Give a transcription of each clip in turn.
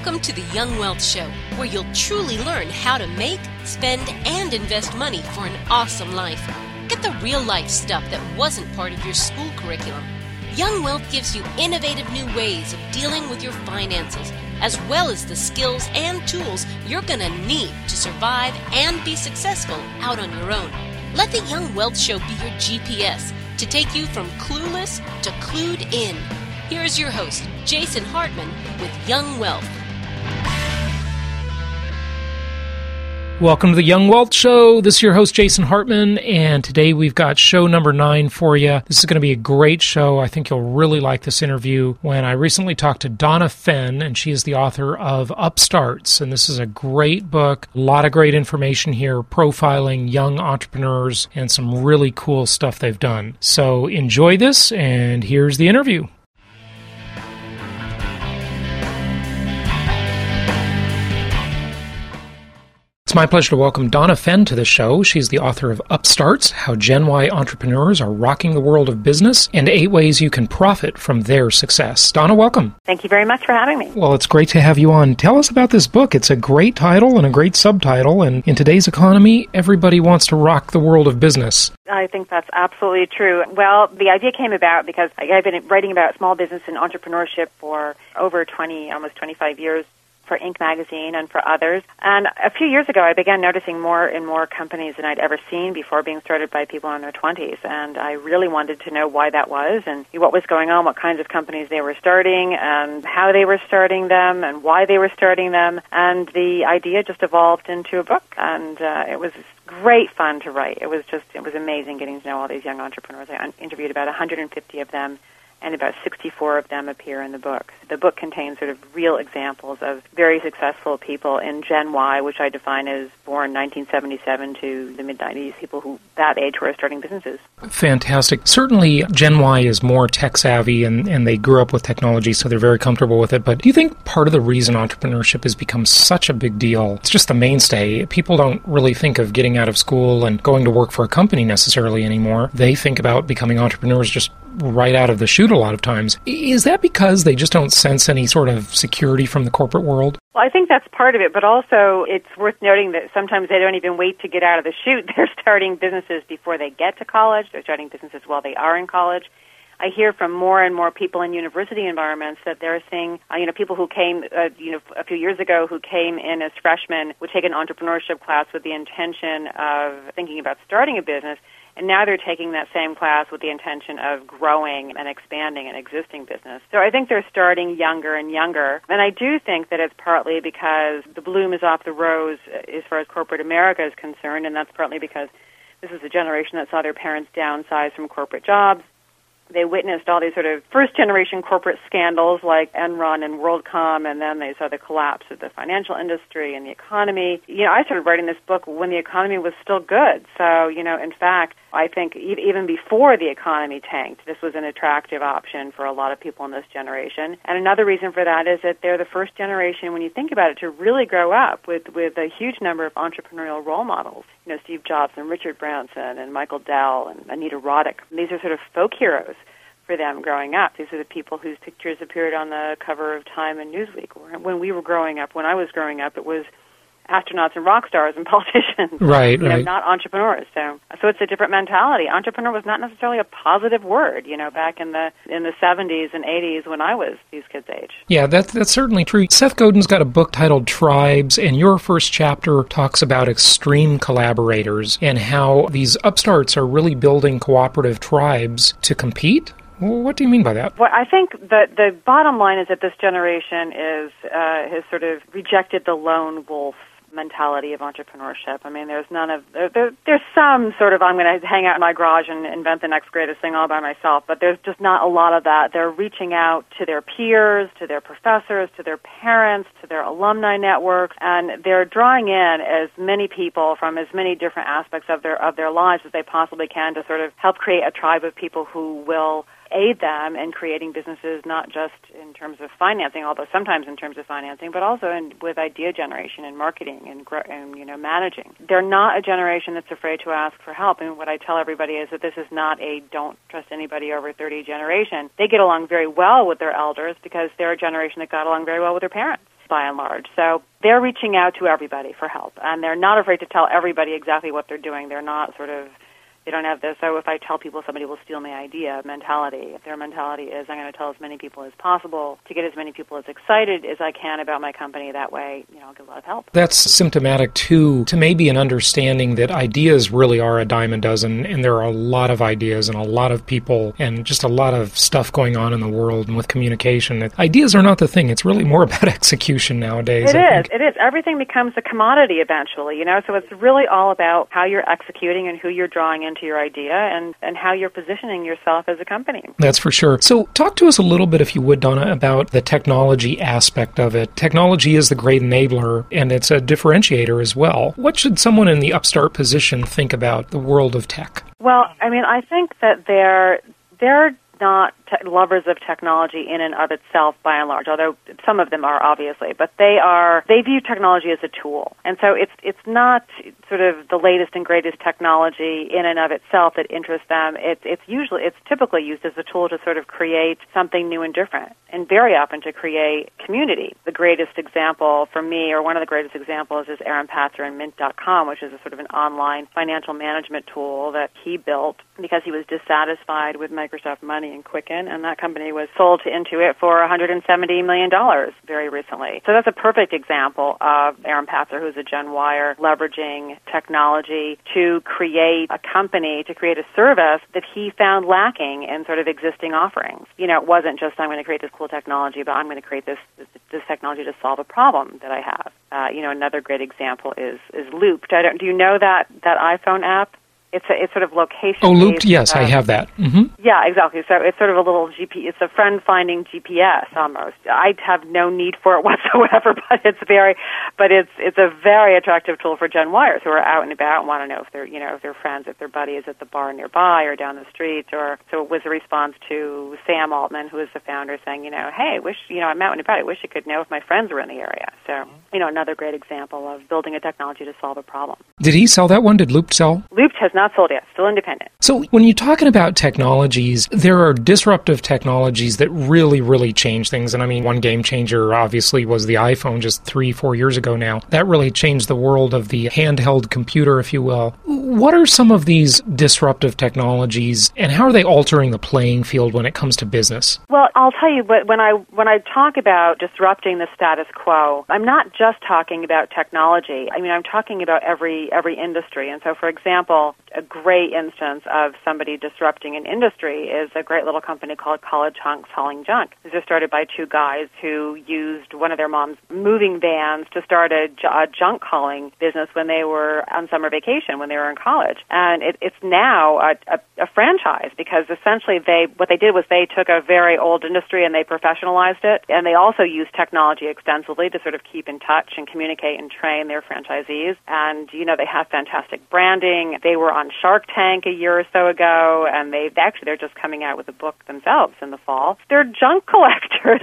Welcome to the Young Wealth Show, where you'll truly learn how to make, spend, and invest money for an awesome life. Get the real-life stuff that wasn't part of your school curriculum. Young Wealth gives you innovative new ways of dealing with your finances, as well as the skills and tools you're going to need to survive and be successful out on your own. Let the Young Wealth Show be your GPS to take you from clueless to clued in. Here's your host, Jason Hartman, with Young Wealth. Welcome to the Young Wealth Show. This is your host, Jason Hartman, and today we've got show number 9 for you. This is going to be a great show. I think you'll really like this interview. When I recently talked to Donna Fenn, and she is the author of Upstarts, and this is a great book. A lot of great information here, profiling young entrepreneurs and some really cool stuff they've done. So enjoy this, and here's the interview. It's my pleasure to welcome Donna Fenn to the show. She's the author of Upstarts, How Gen Y Entrepreneurs Are Rocking the World of Business, and 8 Ways You Can Profit from Their Success. Donna, welcome. Thank you very much for having me. Well, it's great to have you on. Tell us about this book. It's a great title and a great subtitle, and in today's economy, everybody wants to rock the world of business. I think that's absolutely true. Well, the idea came about because I've been writing about small business and entrepreneurship for over 20, almost 25 years. For Inc. magazine and for others. And a few years ago, I began noticing more and more companies than I'd ever seen before being started by people in their 20s. And I really wanted to know why that was and what was going on, what kinds of companies they were starting, and how they were starting them, and why they were starting them. And the idea just evolved into a book. And it was great fun to write. It was amazing getting to know all these young entrepreneurs. I interviewed about 150 of them, and about 64 of them appear in the book. The book contains sort of real examples of very successful people in Gen Y, which I define as born 1977 to the mid-90s, people who that age who are starting businesses. Fantastic. Certainly, Gen Y is more tech-savvy, and they grew up with technology, so they're very comfortable with it. But do you think part of the reason entrepreneurship has become such a big deal, it's just the mainstay, people don't really think of getting out of school and going to work for a company necessarily anymore. They think about becoming entrepreneurs just right out of the chute a lot of times. Is that because they just don't sense any sort of security from the corporate world? Well, I think that's part of it, but also it's worth noting that sometimes they don't even wait to get out of the chute. They're starting businesses before they get to college. They're starting businesses while they are in college. I hear from more and more people in university environments that they're seeing, people who came, a few years ago who came in as freshmen would take an entrepreneurship class with the intention of thinking about starting a business. And now they're taking that same class with the intention of growing and expanding an existing business. So I think they're starting younger and younger. And I do think that it's partly because the bloom is off the rose as far as corporate America is concerned, and that's partly because this is a generation that saw their parents downsize from corporate jobs. They witnessed all these sort of first-generation corporate scandals like Enron and WorldCom, and then they saw the collapse of the financial industry and the economy. I started writing this book when the economy was still good. So, in fact, I think even before the economy tanked, this was an attractive option for a lot of people in this generation. And another reason for that is that they're the first generation, when you think about it, to really grow up with a huge number of entrepreneurial role models. Steve Jobs and Richard Branson and Michael Dell and Anita Roddick. These are sort of folk heroes for them growing up. These are the people whose pictures appeared on the cover of Time and Newsweek. When we were growing up, when I was growing up, it was astronauts and rock stars and politicians, right. Not entrepreneurs. So it's a different mentality. Entrepreneur was not necessarily a positive word, back in the 70s and 80s when I was these kids' age. Yeah, that's certainly true. Seth Godin's got a book titled Tribes, and your first chapter talks about extreme collaborators and how these upstarts are really building cooperative tribes to compete. Well, what do you mean by that? Well, I think the bottom line is that this generation has sort of rejected the lone wolf mentality of entrepreneurship. I mean, there's some sort of, I'm going to hang out in my garage and invent the next greatest thing all by myself, but there's just not a lot of that. They're reaching out to their peers, to their professors, to their parents, to their alumni networks, and they're drawing in as many people from as many different aspects of their lives as they possibly can to sort of help create a tribe of people who will aid them in creating businesses, not just in terms of financing, although sometimes in terms of financing, but also with idea generation and marketing and managing. They're not a generation that's afraid to ask for help. And what I tell everybody is that this is not a don't trust anybody over 30 generation. They get along very well with their elders because they're a generation that got along very well with their parents. by and large. So they're reaching out to everybody for help, and they're not afraid to tell everybody exactly what they're doing. They're not they don't have this, so if I tell people somebody will steal my idea mentality. Their mentality is I'm going to tell as many people as possible to get as many people as excited as I can about my company. That way, I'll get a lot of help. That's symptomatic, too, to maybe an understanding that ideas really are a dime a dozen, and there are a lot of ideas and a lot of people and just a lot of stuff going on in the world and with communication. Ideas are not the thing. It's really more about execution nowadays. It is. Everything becomes a commodity eventually, so it's really all about how you're executing and who you're drawing into your idea and how you're positioning yourself as a company. That's for sure. So talk to us a little bit, if you would, Donna, about the technology aspect of it. Technology is the great enabler, and it's a differentiator as well. What should someone in the upstart position think about the world of tech? Well, I think that they're not lovers of technology in and of itself by and large, although some of them are obviously, but they view technology as a tool. And so it's not sort of the latest and greatest technology in and of itself that interests them. It's typically used as a tool to sort of create something new and different, and very often to create community. The greatest example for me, or one of the greatest examples, is Aaron Patzer and Mint.com, which is a sort of an online financial management tool that he built because he was dissatisfied with Microsoft Money and Quicken, and that company was sold to Intuit for $170 million very recently. So that's a perfect example of Aaron Patzer, who's a Gen Yer, leveraging technology to create a company, to create a service that he found lacking in sort of existing offerings. It wasn't just I'm going to create this cool technology, but I'm going to create this technology to solve a problem that I have. Another great example is Looped. Do you know that iPhone app? It's sort of location. Oh, Looped, yes, I have that. Mm-hmm. Yeah, exactly. So it's sort of a little it's a friend-finding GPS almost. I have no need for it whatsoever, but it's a very attractive tool for Gen Yers who are out and about and want to know if their friends, if their buddy is at the bar nearby or down the street. So it was a response to Sam Altman, who is the founder, saying, hey, I'm out and about. I wish I could know if my friends were in the area. So, another great example of building a technology to solve a problem. Did he sell that one? Did Looped sell? Looped has not sold yet. Still independent. So when you're talking about technologies, there are disruptive technologies that really, really change things. And one game changer obviously was the iPhone just 3-4 years ago now. That really changed the world of the handheld computer, if you will. What are some of these disruptive technologies, and how are they altering the playing field when it comes to business? Well, I'll tell you, when I talk about disrupting the status quo, I'm not just talking about technology. I'm talking about every industry. And so, for example, a great instance of somebody disrupting an industry is a great little company called College Hunks Hauling Junk. It was started by two guys who used one of their mom's moving vans to start a junk hauling business when they were on summer vacation, when they were in college. And it's now a franchise because essentially what they did was they took a very old industry and they professionalized it. And they also used technology extensively to sort of keep in touch and communicate and train their franchisees. And, they have fantastic branding. They were on Shark Tank a year or so ago, and they're just coming out with a book themselves in the fall. They're junk collectors.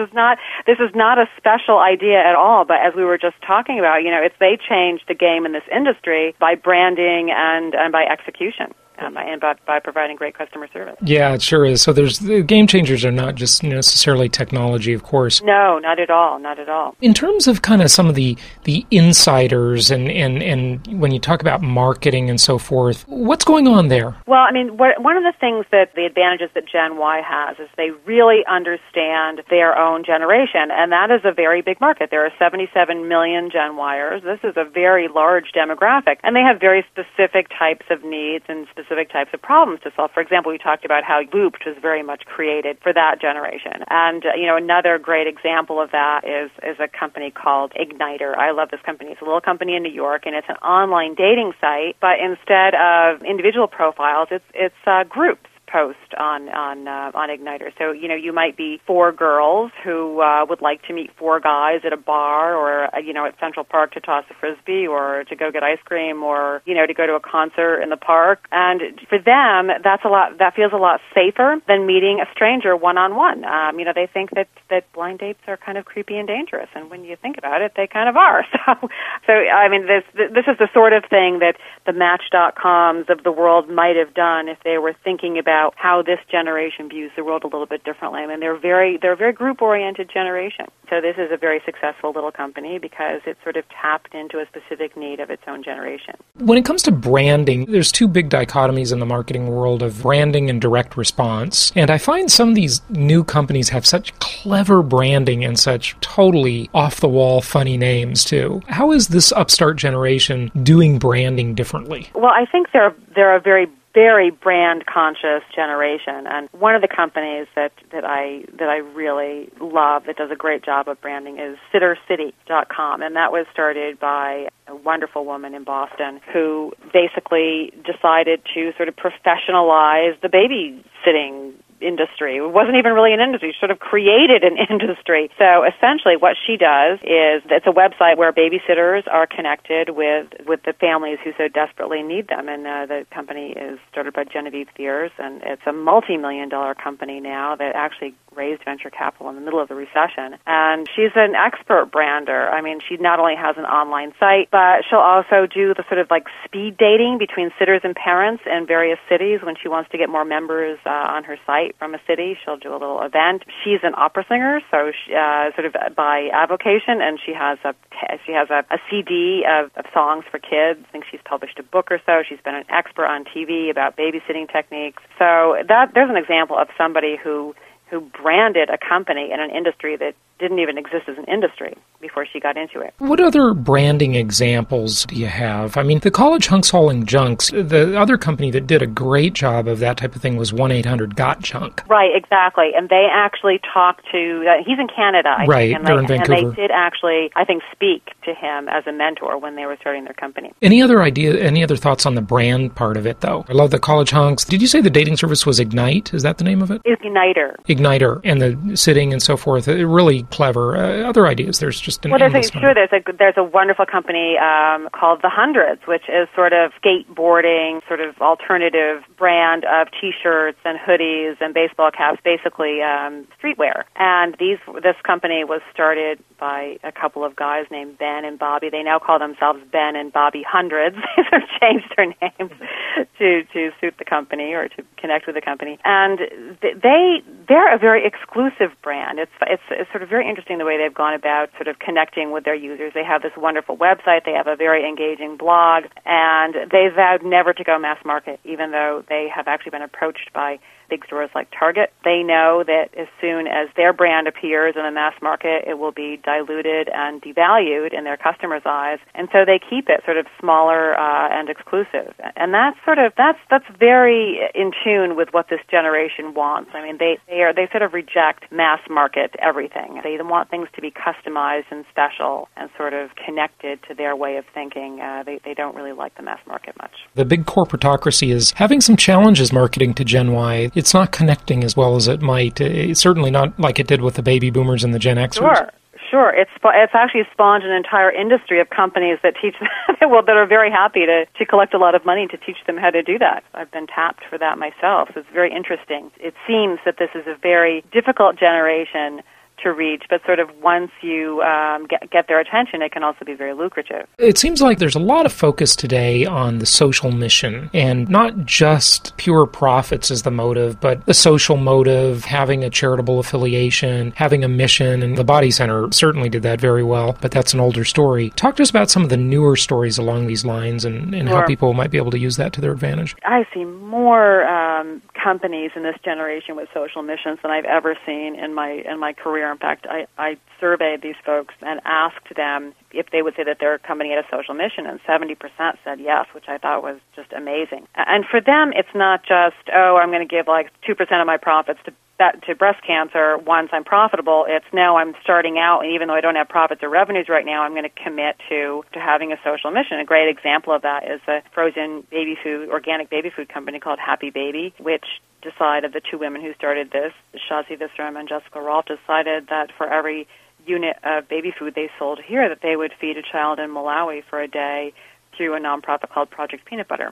This is not a special idea at all. But as we were just talking about, they changed the game in this industry by branding and by execution. And by providing great customer service. Yeah, it sure is. So the game changers are not just necessarily technology, of course. No, not at all, not at all. In terms of kind of some of the insiders and when you talk about marketing and so forth, what's going on there? Well, one of the things that the advantages that Gen Y has is they really understand their own generation, and that is a very big market. There are 77 million Gen Yers. This is a very large demographic, and they have very specific types of needs and specific types of problems to solve. For example, we talked about how Looped was very much created for that generation. And, another great example of that is a company called Igniter. I love this company. It's a little company in New York, and it's an online dating site, but instead of individual profiles, it's groups post on Igniter. So, you might be 4 girls who would like to meet 4 guys at a bar or, at Central Park to toss a Frisbee or to go get ice cream or, to go to a concert in the park. And for them, that feels a lot safer than meeting a stranger one-on-one. They think that blind dates are kind of creepy and dangerous. And when you think about it, they kind of are. This is the sort of thing that the Match.coms of the world might have done if they were thinking about about how this generation views the world a little bit differently. I mean, they're a very group-oriented generation. So this is a very successful little company because it sort of tapped into a specific need of its own generation. When it comes to branding, there's two big dichotomies in the marketing world of branding and direct response. And I find some of these new companies have such clever branding and such totally off-the-wall funny names, too. How is this upstart generation doing branding differently? Well, I think they're a very brand-conscious generation, and one of the companies that I really love that does a great job of branding is SitterCity.com, and that was started by a wonderful woman in Boston who basically decided to sort of professionalize the babysitting industry. It wasn't even really an industry. She sort of created an industry. So essentially what she does is it's a website where babysitters are connected with the families who so desperately need them. And the company is started by Genevieve Thiers, and it's a multi-million-dollar company now that actually raised venture capital in the middle of the recession. And she's an expert brander. I mean, she not only has an online site, but she'll also do the sort of like speed dating between sitters and parents in various cities when she wants to get more members on her site from a city. She'll do a little event. She's an opera singer, so she, sort of by avocation, and she has a CD of songs for kids. I think she's published a book or so. She's been an expert on TV about babysitting techniques. So there's an example of somebody who branded a company in an industry that didn't even exist as an industry before she got into it. What other branding examples do you have? I mean, the College Hunks Hauling Junks, the other company that did a great job of that type of thing was 1-800-GOT-JUNK. Right, exactly. And they actually talked to, he's in Canada, I right, think. They're in Vancouver. And they did actually, I think, speak to him as a mentor when they were starting their company. Any other thoughts on the brand part of it, though? I love the College Hunks. Did you say the dating service was Ignite? Is that the name of it? Igniter. Igniter, and the sitting and so forth. Really clever. Other ideas. There's just an endless number. There's a wonderful company called The Hundreds, which is sort of skateboarding, sort of alternative brand of T-shirts and hoodies and baseball caps, basically streetwear. And this company was started by a couple of guys named Ben and Bobby. They now call themselves Ben and Bobby Hundreds. They sort of changed their names to suit the company or to connect with the company. And they're a very exclusive brand. It's sort of very interesting the way they've gone about sort of connecting with their users. They have this wonderful website. They have a very engaging blog, and they vowed never to go mass market, even though they have actually been approached by big stores like Target. They know that as soon as their brand appears in the mass market, it will be diluted and devalued in their customers' eyes, and so they keep it sort of smaller and exclusive. And that's very in tune with what this generation wants. I mean, they sort of reject mass market everything. They want things to be customized and special and sort of connected to their way of thinking. They don't really like the mass market much. The big corporatocracy is having some challenges marketing to Gen Y. It's not connecting as well as it might. It's certainly not like it did with the baby boomers and the Gen Xers. Sure. It's actually spawned an entire industry of companies that teach that are very happy to collect a lot of money to teach them how to do that. I've been tapped for that myself. So it's very interesting. It seems that this is a very difficult generation to reach, but sort of once you get their attention, it can also be very lucrative. It seems like there's a lot of focus today on the social mission, and not just pure profits as the motive, but the social motive, having a charitable affiliation, having a mission, and the Body Center certainly did that very well, but that's an older story. Talk to us about some of the newer stories along these lines and Sure. how people might be able to use that to their advantage. I see more companies in this generation with social missions than I've ever seen in my career. In fact, I surveyed these folks and asked them if they would say that their company had a social mission, and 70% said yes, which I thought was just amazing. And for them, it's not just, I'm going to give like 2% of my profits to breast cancer once I'm profitable. It's now I'm starting out, and even though I don't have profits or revenues right now, I'm going to commit to having a social mission. A great example of that is a frozen baby food, organic baby food company called Happy Baby, which decided, the two women who started this, Shazi Visram and Jessica Rolfe, decided that for every unit of baby food they sold here, that they would feed a child in Malawi for a day through a nonprofit called Project Peanut Butter,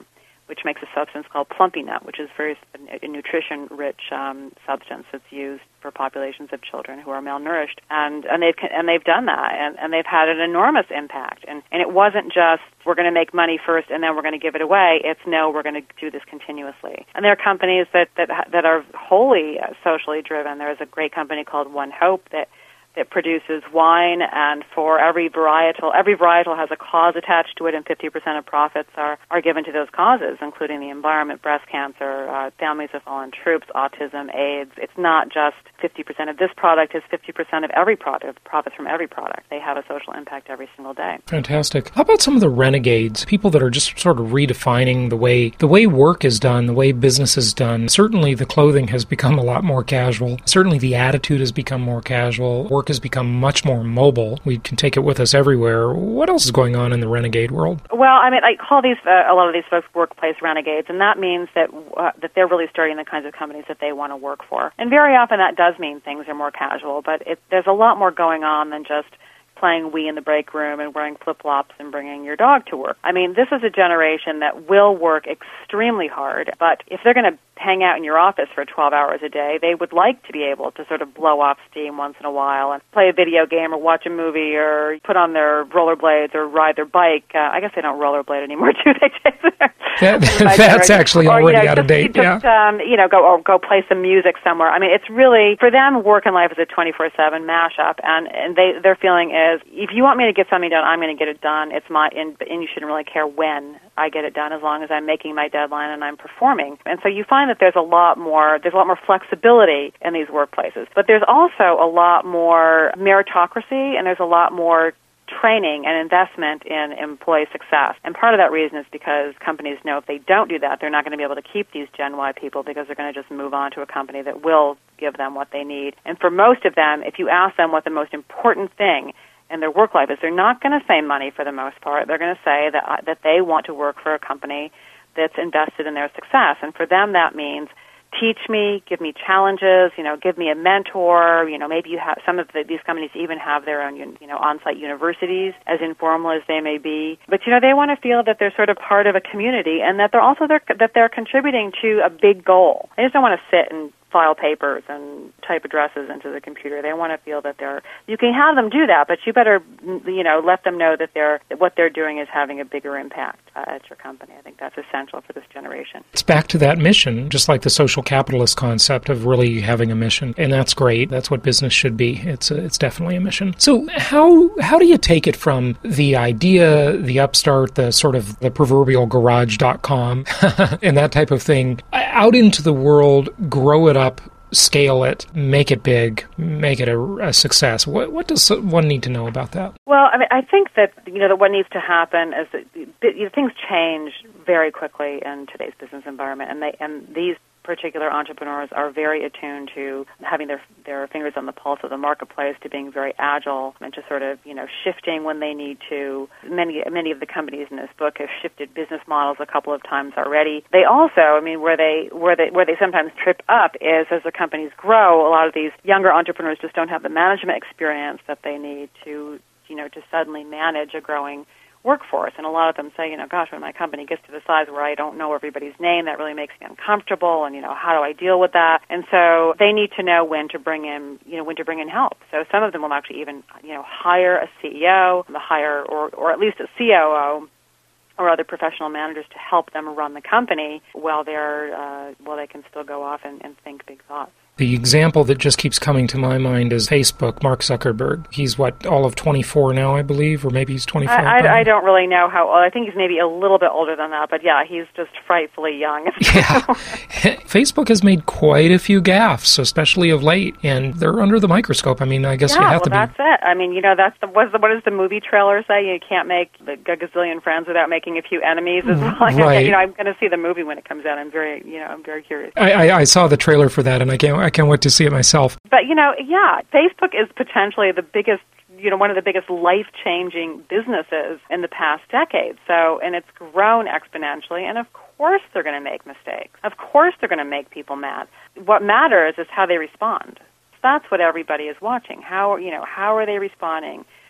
which makes a substance called plumpy nut, which is a nutrition-rich substance that's used for populations of children who are malnourished, and they've done that, and they've had an enormous impact. And it wasn't just we're going to make money first and then we're going to give it away. It's no, we're going to do this continuously. And there are companies that are wholly socially driven. There's a great company called One Hope that produces wine, and for every varietal has a cause attached to it, and 50% of profits are given to those causes, including the environment, breast cancer, families of fallen troops, autism, AIDS. It's not just 50% of this product, it's 50% of every product, profits from every product. They have a social impact every single day. Fantastic. How about some of the renegades, people that are just sort of redefining the way work is done, the way business is done? Certainly the clothing has become a lot more casual. Certainly the attitude has become more casual. Work has become much more mobile. We can take it with us everywhere. What else is going on in the renegade world? Well, I mean, I call these a lot of these folks workplace renegades, and that means that they're really starting the kinds of companies that they want to work for. And very often that does mean things are more casual, but there's a lot more going on than just playing Wii in the break room and wearing flip-flops and bringing your dog to work. I mean, this is a generation that will work extremely hard, but if they're going to hang out in your office for 12 hours a day, they would like to be able to sort of blow off steam once in a while and play a video game or watch a movie or put on their rollerblades or ride their bike. I guess they don't rollerblade anymore, do they? That's actually already out of date. Go play some music somewhere. I mean, it's really, for them, work and life is a 24/7 mashup, and their feeling is, if you want me to get something done, I'm going to get it done. It's and you shouldn't really care when I get it done, as long as I'm making my deadline and I'm performing. And so you find that there's a lot more flexibility in these workplaces. But there's also a lot more meritocracy, and there's a lot more training and investment in employee success. And part of that reason is because companies know if they don't do that, they're not going to be able to keep these Gen Y people, because they're going to just move on to a company that will give them what they need. And for most of them, if you ask them what the most important thing in their work life is, they're not going to say money for the most part. They're going to say that they want to work for a company that's invested in their success. And for them, that means teach me, give me challenges, give me a mentor. Maybe you have these companies even have their own, on-site universities, as informal as they may be. But they want to feel that they're sort of part of a community, and that they're contributing to a big goal. They just don't want to sit and file papers and type addresses into the computer. They want to feel that you can have them do that, but you better, let them know that what they're doing is having a bigger impact at your company. I think that's essential for this generation. It's back to that mission, just like the social capitalist concept of really having a mission, and that's great. That's what business should be. It's definitely a mission. So how do you take it from the idea, the upstart, the sort of the proverbial garage.com and that type of thing, out into the world, grow it up, scale it, make it big, make it a success? What does one need to know about that? Well, I mean, I think that that what needs to happen is that things change very quickly in today's business environment, and these particular entrepreneurs are very attuned to having their fingers on the pulse of the marketplace, to being very agile, and to sort of shifting when they need to. Many of the companies in this book have shifted business models a couple of times already. They also, where they sometimes trip up is, as the companies grow, a lot of these younger entrepreneurs just don't have the management experience that they need to suddenly manage a growing workforce. And a lot of them say, gosh, when my company gets to the size where I don't know everybody's name, that really makes me uncomfortable, and how do I deal with that? And so they need to know when to bring in help. So some of them will actually even hire a CEO, or at least a COO, or other professional managers to help them run the company while they can still go off and think big thoughts. The example that just keeps coming to my mind is Facebook, Mark Zuckerberg. He's, all of 24 now, I believe, or maybe he's 25. I don't really know how old. I think he's maybe a little bit older than that, but yeah, he's just frightfully young. Yeah. Facebook has made quite a few gaffes, especially of late, and they're under the microscope. I guess you have to be. That's it. What does the movie trailer say? You can't make a gazillion friends without making a few enemies. Right. I'm going to see the movie when it comes out. I'm very curious. I saw the trailer for that, and I can't wait to see it myself. But, Facebook is potentially the biggest, one of the biggest life-changing businesses in the past decade. And it's grown exponentially, and of course they're going to make mistakes. Of course they're going to make people mad. What matters is how they respond. That's what everybody is watching. How are they responding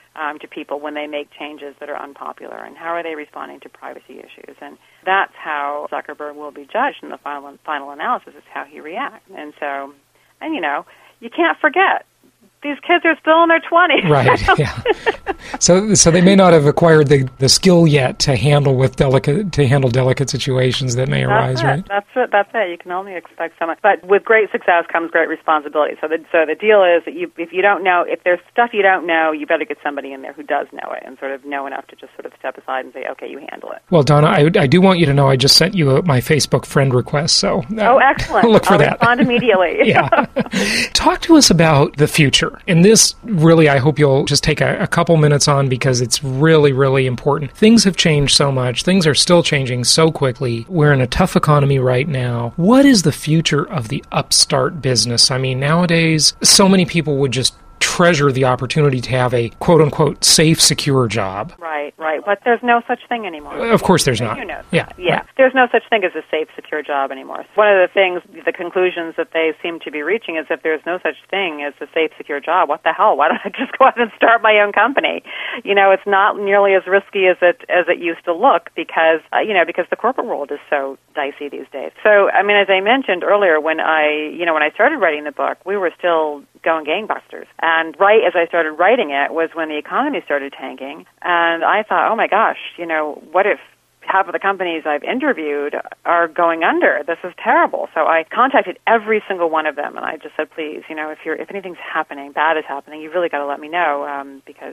to people when they make changes that are unpopular, and how are they responding to privacy issues. And that's how Zuckerberg will be judged in the final analysis, is how he reacts. And so, and you can't forget, these kids are still in their 20s. Right, yeah. So they may not have acquired the skill yet to handle delicate situations that may arise, right? That's it. You can only expect so much. But with great success comes great responsibility. So the deal is that if you don't know, if there's stuff you don't know, you better get somebody in there who does know it and sort of know enough to just sort of step aside and say, okay, you handle it. Well, Donna, I do want you to know I just sent you my Facebook friend request. So excellent. Look for that. I'll respond immediately. Yeah. Talk to us about the future. And this really, I hope you'll just take a couple minutes on, because it's really, really important. Things have changed so much. Things are still changing so quickly. We're in a tough economy right now. What is the future of the upstart business? I mean, nowadays, so many people would just treasure the opportunity to have a quote-unquote safe, secure job. Right. But there's no such thing anymore. Of course there's not. You know that. Yeah. Right. There's no such thing as a safe, secure job anymore. One of the things, the conclusions that they seem to be reaching is if there's no such thing as a safe, secure job, what the hell? Why don't I just go out and start my own company? It's not nearly as risky as it used to look, because the corporate world is so dicey these days. So, I mean, as I mentioned earlier, when I started writing the book, we were still going gangbusters. And right as I started writing it was when the economy started tanking. And I thought, oh my gosh, what if half of the companies I've interviewed are going under? This is terrible. So I contacted every single one of them, and I just said, please, if anything's happening, bad is happening, you've really got to let me know, because,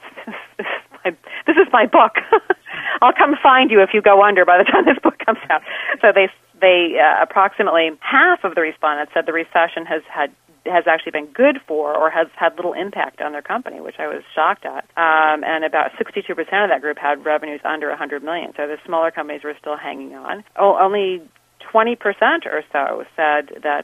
this is my book. I'll come find you if you go under by the time this book comes out. So they approximately half of the respondents said the recession has actually been good for, or has had little impact on their company, which I was shocked at. And about 62% of that group had revenues under $100 million. So the smaller companies were still hanging on. Only 20% or so said that,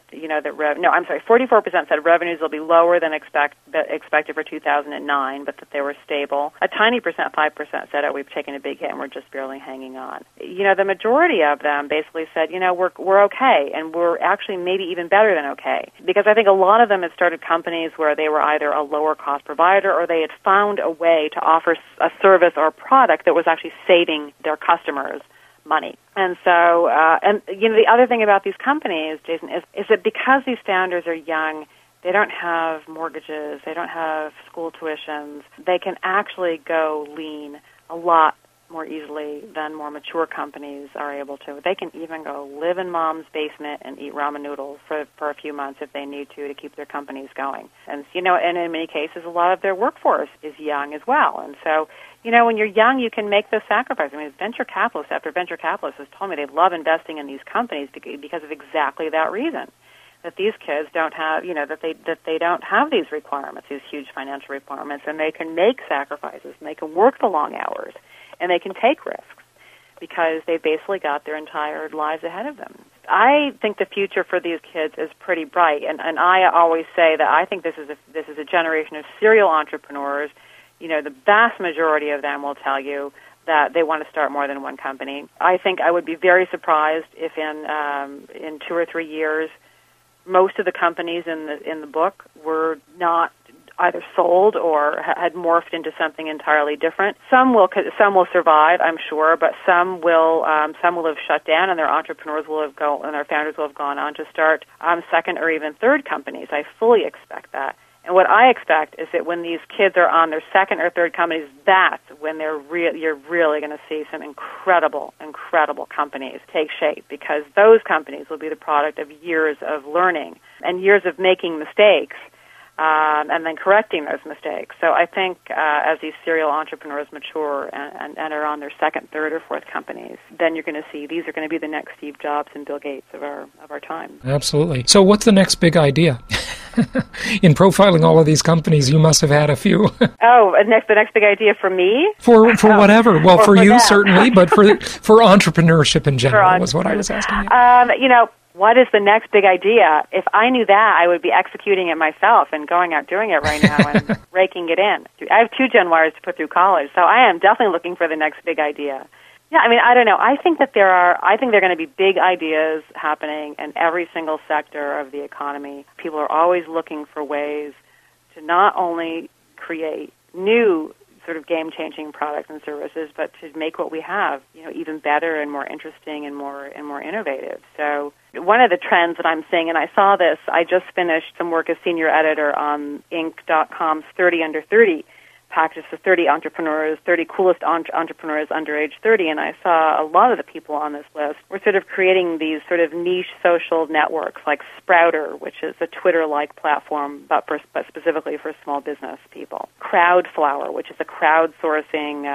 44% said revenues will be lower than expected for 2009, but that they were stable. A tiny percent, 5%, said, we've taken a big hit and we're just barely hanging on. The majority of them basically said, we're okay, and we're actually maybe even better than okay. Because I think a lot of them had started companies where they were either a lower cost provider, or they had found a way to offer a service or a product that was actually saving their customers money. And so, the other thing about these companies, Jason, is that because these founders are young, they don't have mortgages, they don't have school tuitions, they can actually go lean a lot more easily than more mature companies are able to. They can even go live in mom's basement and eat ramen noodles for a few months if they need to keep their companies going. And, and in many cases, a lot of their workforce is young as well. And so, when you're young, you can make those sacrifices. I mean, venture capitalists after venture capitalists has told me they love investing in these companies because of exactly that reason. That these kids don't have, that they don't have these requirements, these huge financial requirements, and they can make sacrifices, and they can work the long hours, and they can take risks because they've basically got their entire lives ahead of them. I think the future for these kids is pretty bright, and I always say that I think this is a generation of serial entrepreneurs. The vast majority of them will tell you that they want to start more than one company. I think I would be very surprised if in 2 or 3 years, most of the companies in the book were not either sold or had morphed into something entirely different. Some will survive, I'm sure, but some will have shut down, and their entrepreneurs and their founders will have gone on to start second or even third companies. I fully expect that. And what I expect is that when these kids are on their second or third companies, that's when you're really going to see some incredible, incredible companies take shape, because those companies will be the product of years of learning and years of making mistakes and then correcting those mistakes. So I think as these serial entrepreneurs mature and are on their second, third, or fourth companies, then you're going to see these are going to be the next Steve Jobs and Bill Gates of our time. Absolutely. So what's the next big idea? In profiling all of these companies, you must have had a few. The next big idea for me? For whatever. Well, for you, certainly, but for entrepreneurship in general was what I was asking you. What is the next big idea? If I knew that, I would be executing it myself and going out doing it right now and raking it in. I have 2 Gen Ys to put through college, so I am definitely looking for the next big idea. Yeah, I mean, I don't know. I think there are going to be big ideas happening in every single sector of the economy. People are always looking for ways to not only create new sort of game-changing products and services, but to make what we have, even better and more interesting and more innovative. So one of the trends that I'm seeing, and I saw this, I just finished some work as senior editor on Inc.com's 30 Under 30 package for 30 entrepreneurs, 30 coolest entrepreneurs under age 30, and I saw a lot of the people on this list were sort of creating these sort of niche social networks like Sprouter, which is a Twitter-like platform, but specifically for small business people. Crowdflower, which is a crowdsourcing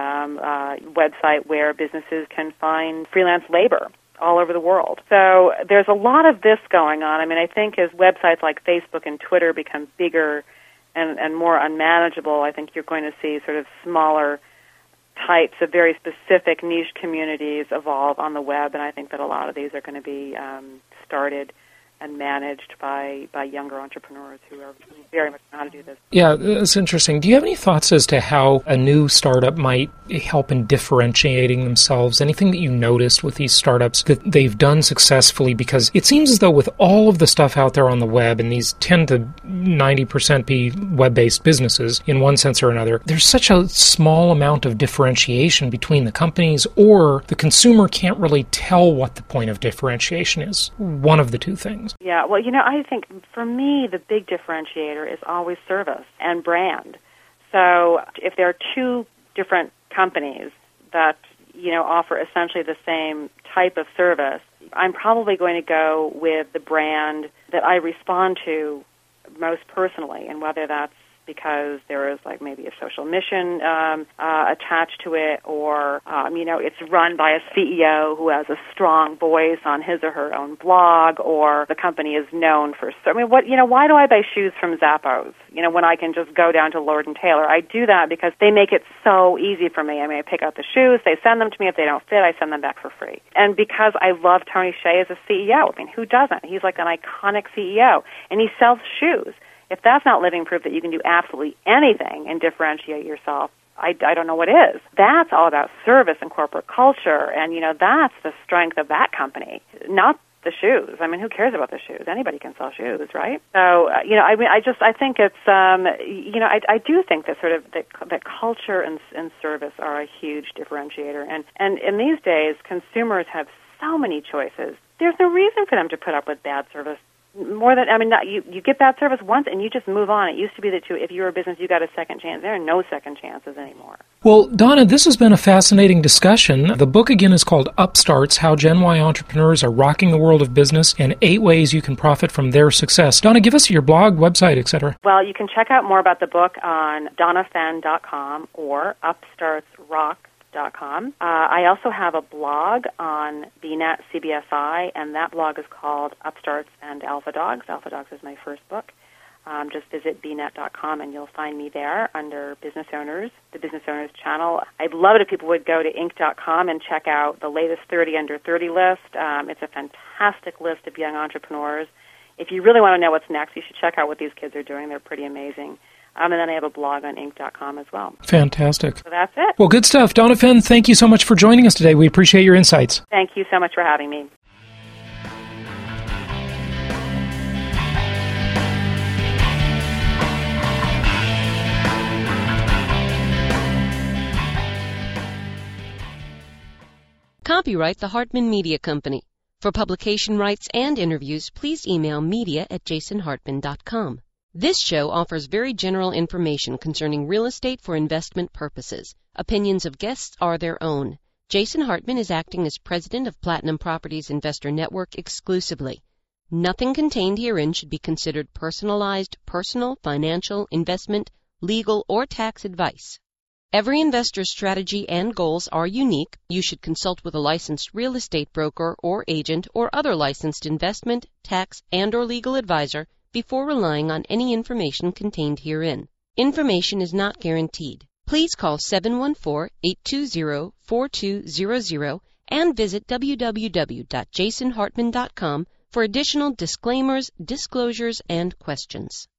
website where businesses can find freelance labor all over the world. So there's a lot of this going on. I mean, I think as websites like Facebook and Twitter become bigger and more unmanageable, I think you're going to see sort of smaller types of very specific niche communities evolve on the web, and I think that a lot of these are going to be started and managed by younger entrepreneurs who very much know how to do this. Yeah, it's interesting. Do you have any thoughts as to how a new startup might help in differentiating themselves? Anything that you noticed with these startups that they've done successfully? Because it seems as though with all of the stuff out there on the web, and these tend to 90% be web-based businesses in one sense or another, there's such a small amount of differentiation between the companies, or the consumer can't really tell what the point of differentiation is. One of the two things. Yeah, well, I think for me the big differentiator is always service and brand. So if there are two different companies that, offer essentially the same type of service, I'm probably going to go with the brand that I respond to most personally, and whether that's because there is like maybe a social mission attached to it, or it's run by a CEO who has a strong voice on his or her own blog, or the company is known for. Why do I buy shoes from Zappos? When I can just go down to Lord & Taylor. I do that because they make it so easy for me. I mean, I pick out the shoes, they send them to me. If they don't fit, I send them back for free. And because I love Tony Hsieh as a CEO, I mean, who doesn't? He's like an iconic CEO, and he sells shoes. If that's not living proof that you can do absolutely anything and differentiate yourself, I don't know what is. That's all about service and corporate culture, and, that's the strength of that company, not the shoes. I mean, who cares about the shoes? Anybody can sell shoes, right? So, I think it's, I do think that sort of that culture and service are a huge differentiator. And in these days, consumers have so many choices. There's no reason for them to put up with bad service. You get bad service once and you just move on. It used to be that if you were a business, you got a second chance. There are no second chances anymore. Well, Donna, this has been a fascinating discussion. The book again is called Upstarts: How Gen Y Entrepreneurs Are Rocking the World of Business and 8 Ways You Can Profit from Their Success. Donna, give us your blog, website, etc. Well, you can check out more about the book on donnafenn.com or upstartsrock.com. I also have a blog on BNet CBSI, and that blog is called Upstarts and Alpha Dogs. Alpha Dogs is my first book. Just visit bnet.com and you'll find me there under Business Owners, the Business Owners channel. I'd love it if people would go to Inc.com and check out the latest 30 Under 30 list. It's a fantastic list of young entrepreneurs. If you really want to know what's next, you should check out what these kids are doing. They're pretty amazing. And then I have a blog on Inc.com as well. Fantastic. So that's it. Well, good stuff. Donna Fenn, thank you so much for joining us today. We appreciate your insights. Thank you so much for having me. Copyright the Hartman Media Company. For publication rights and interviews, please email media@jasonhartman.com. This show offers very general information concerning real estate for investment purposes. Opinions of guests are their own. Jason Hartman is acting as president of Platinum Properties Investor Network exclusively. Nothing contained herein should be considered personalized, personal, financial, investment, legal, or tax advice. Every investor's strategy and goals are unique. You should consult with a licensed real estate broker or agent or other licensed investment, tax, and/or legal advisor before relying on any information contained herein. Information is not guaranteed. Please call 714-820-4200 and visit www.jasonhartman.com for additional disclaimers, disclosures, and questions.